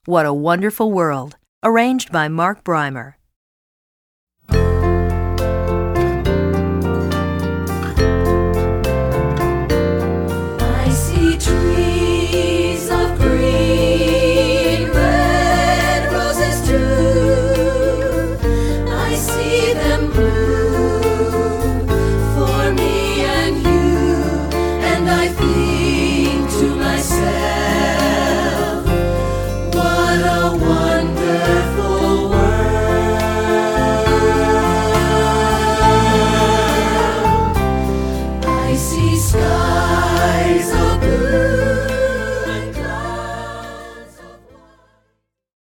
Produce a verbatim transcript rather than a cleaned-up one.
What a Wonderful World, arranged by Mark Breimer.